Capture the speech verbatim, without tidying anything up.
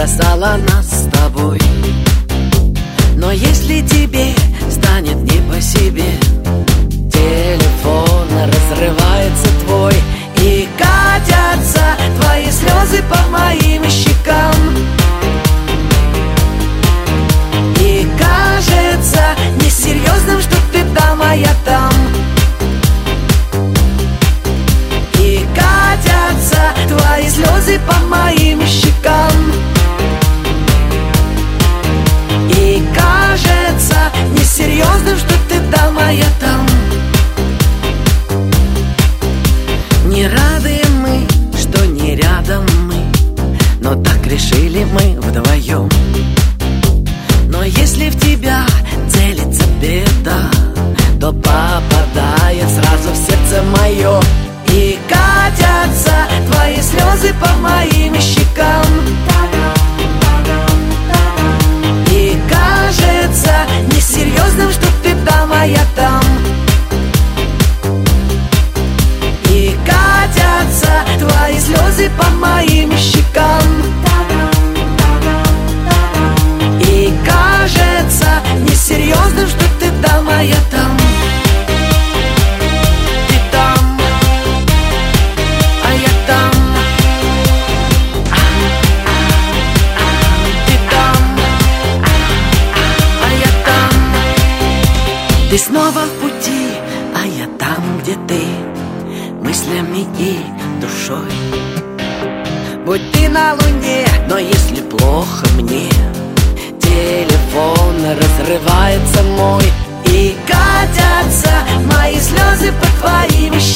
бросала нас с тобой. Но если тебе станет не по себе, телефон разрывается твой, и катятся твои слезы по моим щекам. И кажется несерьезным, что ты там, а я там. И катятся твои слезы по моим щекам. И кажется несерьезным, что ты там, а я там. Не рады мы, что не рядом мы, но так решили мы вдвоем. Но если в тебя целится беда, то попадает сразу в сердце мое. И катятся твои слезы по моим щекам. И кажется несерьезным, что ты там, а я там. И катятся твои слезы по моим щекам. И кажется несерьезным, что ты там, а я там. Ты там, а я там. Ты там, а я там. Ты снова в пути, а я там, где ты, мыслями и душой. Будь ты на луне, но если плохо мне, телефон разрывается мой. И катятся мои слезы по твоим